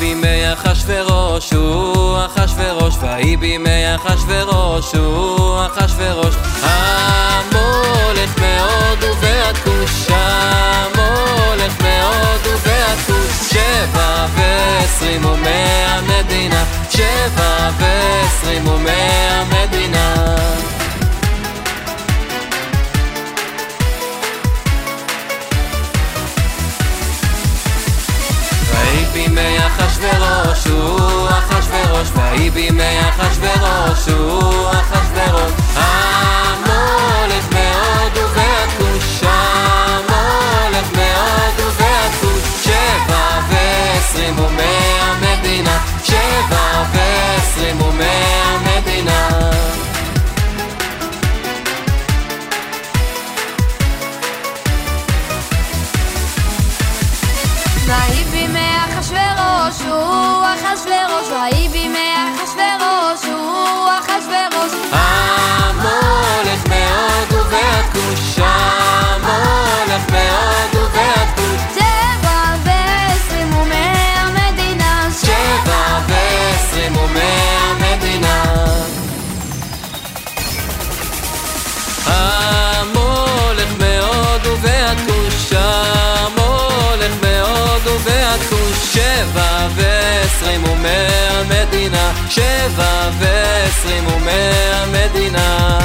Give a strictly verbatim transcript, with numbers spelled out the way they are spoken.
בימי אחשוורוש הוא אחשוורוש, ויהי בימי אחשוורוש הוא אחשוורוש. המולך מאוד ובעד כוש, המולך מאוד ובעד כוש. שבע ועשרים ומאה מדינה, שבע ועשרים ומאה מדינה. ויהי בימי אחשוורוש הוא אחשוורוש, ויהי בימי אחשוורוש הוא אחשוורוש. המולך מאוד ובעד כוש, המולך מאוד ובעד כוש. שבע ועשרים ומאה מדינה, שבע ועשרים ומאה מדינה. ויהי בימי אחשוורוש הוא אחשוורוש, ויהי בימי אחשוורוש הוא אחשוורוש. המולך מאוד ובעד כוש, המולך מאוד ובעד כוש. שבע ועשרים ומאה מדינה, שבע ועשרים ומאה מדינה. המולך מאוד ובעד כוש, המולך מאוד ובעד כוש. שבע ועשרים ומאה מדינה, שבע ועשרים ומאה מדינה.